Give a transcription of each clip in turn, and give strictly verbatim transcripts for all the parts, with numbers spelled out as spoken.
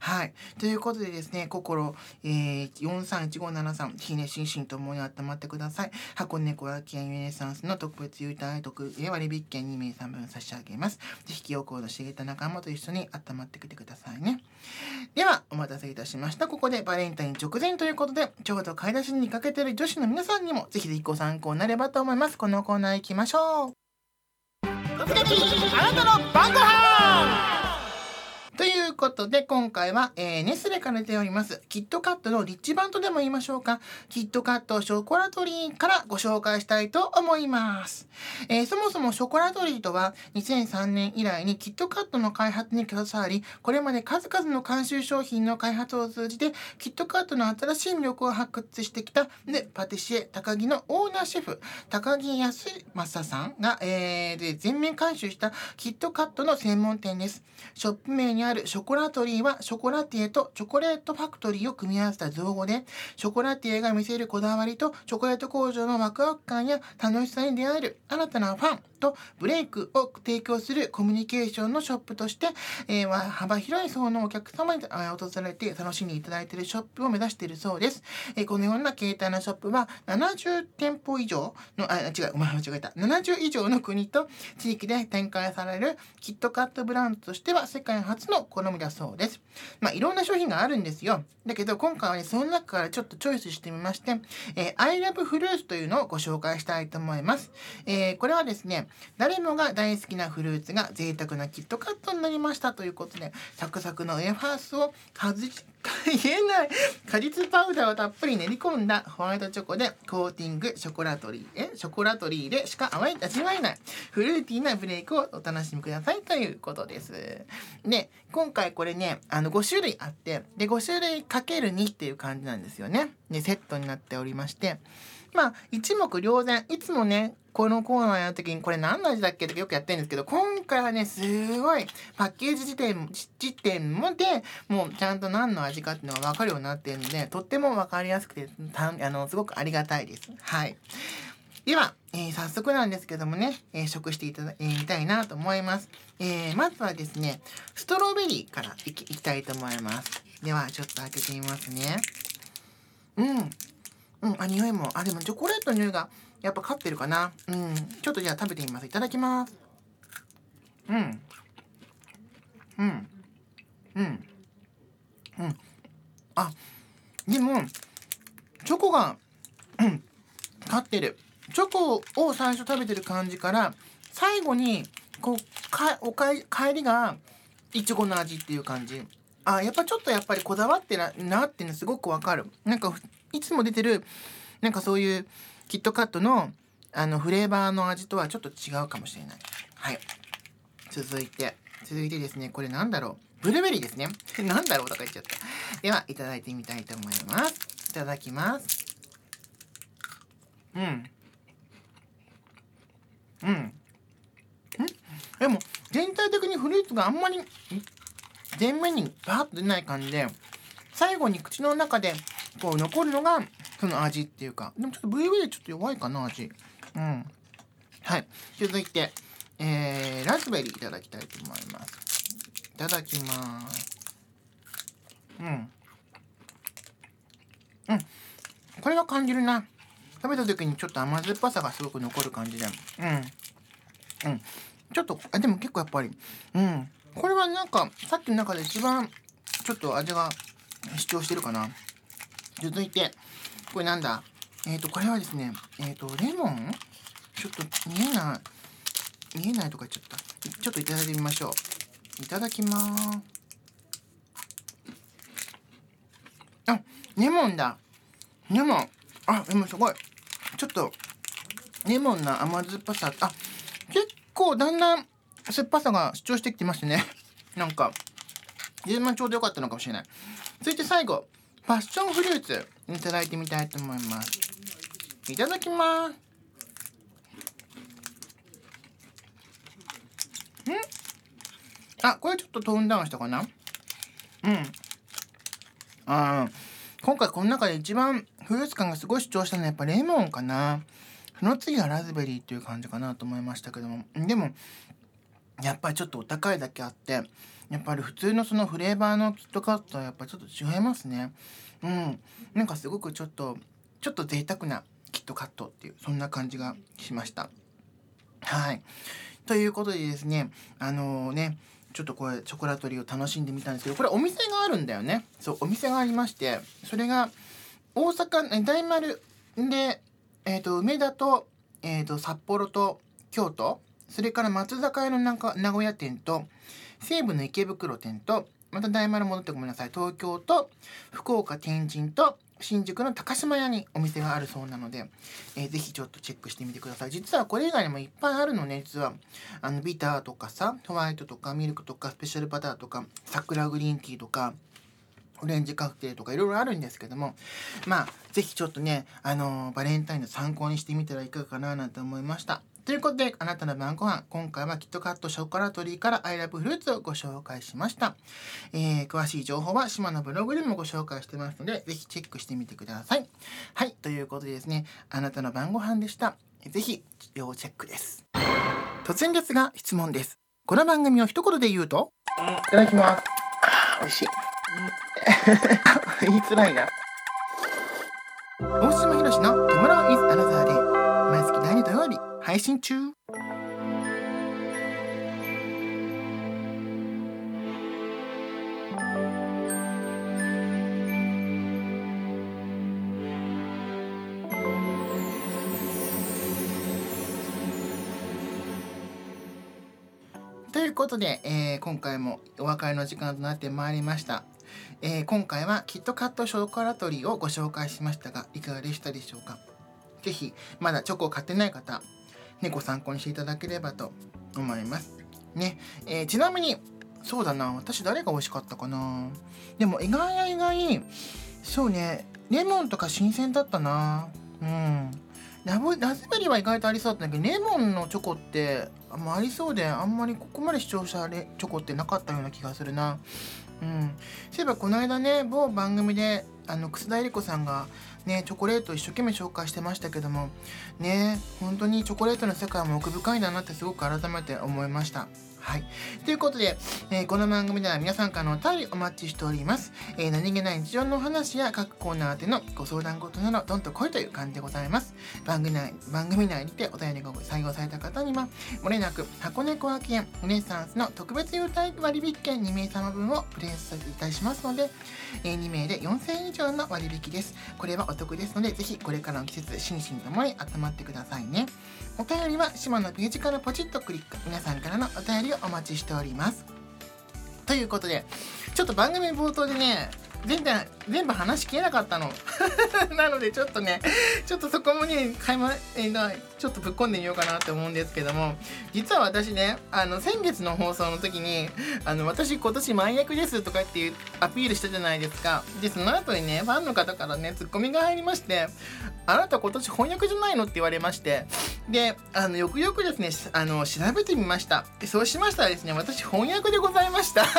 はい。ということでですね、心、えー、よんさんいちごななさん、ひね、心身ともに温まってください。箱根小焼き園ユネサンスの特別優待特例割引券に名さんぶん差し上げます。ぜひ、記憶を知れた仲間と一緒に温まってきてくださいね。では、お待たせいたしました。ここでバレンタイン直前ということで、ちょうど買い出しにかけている女子の皆さんにも、ぜひぜひご参考になればと思います。このコーナー行きましょう。時々あなたの晩ご飯ということで、今回は、えー、ネスレから出ておりますキットカットのリッチ版とでも言いましょうか、キットカットショコラトリーからご紹介したいと思います。えー、そもそもショコラトリーとはにせんさんねん以来にキットカットの開発に携わり、これまで数々の監修商品の開発を通じてキットカットの新しい魅力を発掘してきたでパティシエ高木のオーナーシェフ高木康正さんが、えー、で全面監修したキットカットの専門店です。ショップ名にあるショコラトリーはショコラティエとチョコレートファクトリーを組み合わせた造語で、ショコラティエが見せるこだわりとチョコレート工場のワクワク感や楽しさに出会える新たなファンとブレイクを提供するコミュニケーションのショップとして、えー、幅広い層のお客様に訪れて楽しんでいただいているショップを目指しているそうです。えー、このような形態のショップはななじゅってんぽ以上の、あ、違う、ごめん、間違えた。ななじゅう以上の国と地域で展開されるキットカットブランドとしては世界初の好みだそうです。まあ、いろんな商品があるんですよ。だけど今回はね、その中からちょっとチョイスしてみまして、えー、I love フルーツというのをご紹介したいと思います。えー、これはですね、誰もが大好きなフルーツが贅沢なキットカットになりましたということで、サクサクのウェファースを外し言えない果実パウダーをたっぷり練り込んだホワイトチョコでコーティング、ショコラトリーえショコラトリーでしか味わえないフルーティーなブレイクをお楽しみくださいということです。で、今回これね、あのご種類あって、でご種類かけるにっていう感じなんですよね。でセットになっておりまして、まあ一目瞭然、いつもねこのコーナーやるときにこれ何の味だっけってよくやってるんですけど、今回はねすごいパッケージ時点時点もでもうちゃんと何の味かっていうのが分かるようになっているので、とっても分かりやすくてたあのすごくありがたいです。はい。では、えー、早速なんですけどもね、えー、食していただ、えー、いたいなと思います。えー、まずはですね、ストロベリーからいき、いきたいと思います。では、ちょっと開けてみますね。うん。うん、あ、匂いも、あ、でもチョコレートの匂いがやっぱ勝ってるかな。うん。ちょっとじゃあ食べてみます。いただきます。うん。うん。うん。うん。あ、でも、チョコが、うん、勝ってる。チョコを最初食べてる感じから、最後に、こう、か、おかえ、帰りが、いちごの味っていう感じ。あ、やっぱちょっとやっぱりこだわってな、なっていうのすごくわかる。なんか、いつも出てる、なんかそういう、キットカットの、あの、フレーバーの味とはちょっと違うかもしれない。はい。続いて、続いてですね、これなんだろう。ブルーベリーですね。なんだろうとか言っちゃった。では、いただいてみたいと思います。いただきます。うん。うん。んでも、全体的にフルーツがあんまり、前面にバーッと出ない感じで、最後に口の中で、こう、残るのが、その味っていうか。でもちょっとブルーベリーちょっと弱いかな、味。うん。はい。続いて、えー、ラズベリーいただきたいと思います。いただきます。うん。うん。これは感じるな。食べた時にちょっと甘酸っぱさがすごく残る感じで。うん。うん。ちょっと、あ、でも結構やっぱり、うん。これはなんか、さっきの中で一番、ちょっと味が主張してるかな。続いて、これなんだえっと、これはですね、えっと、レモンちょっと見えない、見えないとか言っちゃった。ちょっといただいてみましょう。いただきまーす。あ、レモンだ。レモン。あ、でもすごい。ちょっと、レモンの甘酸っぱさ、あ、結構だんだん酸っぱさが主張してきてますね。なんか、自分もちょうどよかったのかもしれない。続いて最後、パッションフルーツいただいてみたいと思います。いただきます。んあ、これちょっとトーンダウンしたかな。うん。あ今回この中で一番フルーツ感がすごい主張したのはやっぱレモンかな。その次はラズベリーっていう感じかなと思いましたけども。でも、やっぱりちょっとお高いだけあって、 やっぱり普通のそのフレーバーのキットカットはやっぱりちょっと違いますね。うん。なんかすごくちょっとちょっと贅沢なキットカットっていうそんな感じがしました。はい。ということでですね、あのー、ね、ちょっとこれチョコラトリーを楽しんでみたんですけど、これお店があるんだよね。そう、お店がありまして、それが大阪大丸で、えっと梅田と、えっと札幌と京都、それから松坂屋の名古屋店と西武の池袋店と、また大丸戻ってごめんなさい、東京と福岡、天神と新宿の高島屋にお店があるそうなので、えー、ぜひちょっとチェックしてみてください。実はこれ以外にもいっぱいあるのね。実はあのビターとかさ、ホワイトとかミルクとかスペシャルバターとか桜グリーンティーとかオレンジカクテルとかいろいろあるんですけども、まあぜひちょっとね、あのー、バレンタインの参考にしてみたらいかがかななんて思いました。ということで、あなたの晩ご飯、今回はキットカットショコラトリーからアイラブフルーツをご紹介しました。えー、詳しい情報は島のブログでもご紹介してますので、ぜひチェックしてみてください。はい、ということでですね、あなたの晩ご飯でした。ぜひ要チェックです。突然ですが質問です。この番組を一言で言うと、うん、いただきます。あ、美味しい。言いづらいな。大島ひろしの Tomorrow is Another Day、 毎月だいに土曜日配信中。ということで、えー、今回もお別れの時間となってまいりました。えー、今回はキットカットショコラトリーをご紹介しましたが、いかがでしたでしょうか。ぜひまだチョコを買ってない方、ね、ご参考にしていただければと思いますね。えー、ちなみにそうだな、私誰が美味しかったかな。でも意外や意外、そうね、レモンとか新鮮だったな。うん。ラブラズベリーは意外とありそうだったんだけど、レモンのチョコってあんまありそうで、あんまりここまで主張したチョコってなかったような気がするな。うん、そういえばこの間ね、某番組であの楠田絵理子さんがね、チョコレートを一生懸命紹介してましたけどもね、本当にチョコレートの世界も奥深いんだなってすごく改めて思いました。はい。ということで、えー、この番組では皆さんからのお便りお待ちしております。えー、何気ない日常のお話や各コーナーでのご相談事など、どんと来いという感じでございます。番組内、番組内にてお便りが採用された方には、もれなく箱根小涌園ルネサンスの特別優待割引券にめい様分をプレゼントさせていたしますので、えー、にめいでよんせんえん以上の割引です。これはお得ですので、ぜひこれからの季節、心身ともに集まってくださいね。お便りは島のページからポチッとクリック。皆さんからのお便りをお待ちしております。ということで、ちょっと番組冒頭でね、全然全部話しきれなかったのなのでちょっとね、ちょっとそこもね、買いま、えー、ちょっとぶっ込んでみようかなって思うんですけども、実は私ね、あの先月の放送の時にあの私今年前役ですとかっていうアピールしたじゃないですか。でその後にね、ファンの方からねツッコミが入りまして、あなた今年翻訳じゃないのって言われまして、であのよくよくですね、あの調べてみました。でそうしましたらですね、私翻訳でございました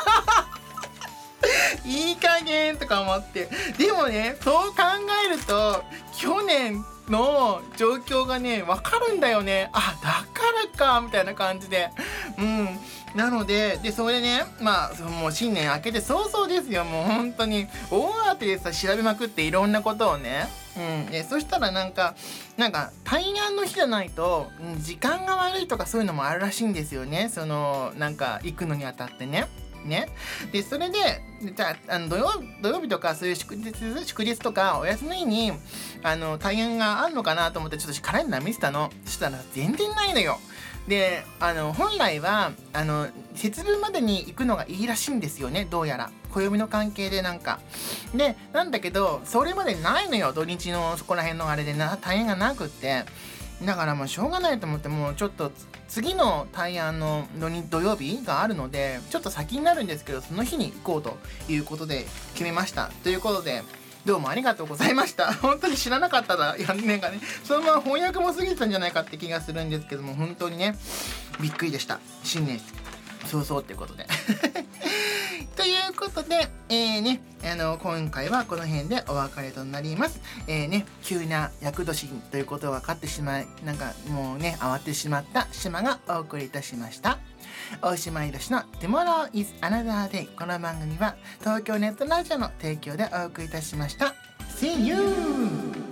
いい加減とか思って。でもね、そう考えると去年の状況がね分かるんだよね。あ、だからかみたいな感じで、うんなので、でそれでね、まあもう新年明けて早々ですよ。もう本当に大慌てでさ調べまくっていろんなことをね、うん、でそしたらなんかなんか対案の日じゃないと、うん、時間が悪いとかそういうのもあるらしいんですよね。そのなんか行くのにあたってね。ね、でそれでじゃあ、あの土曜土曜日とかそういう祝日祝日とかお休みの日にあの大変があるのかなと思ってちょっとカレンダー見てたの。そしたら全然ないのよ。であの本来はあの節分までに行くのがいいらしいんですよね。どうやら暦の関係でなんかでなんだけど、それまでないのよ。土日のそこら辺のあれでな大変がなくって、だからもうしょうがないと思って、もうちょっと次の対案の土曜日があるのでちょっと先になるんですけど、その日に行こうということで決めました。ということでどうもありがとうございました。本当に知らなかったら、いやなんかね、そのまま翻訳も過ぎてたんじゃないかって気がするんですけども、本当にねびっくりでした。新年早々ってことでということで、えーね、あの今回はこの辺でお別れとなります。えーね、急な厄年ということが分かってしまい、なんかもうね慌ててしまった島がお送りいたしました。 大島いろしの Tomorrow is Another Day。 この番組は東京ネットラジオの提供でお送りいたしました。 See you!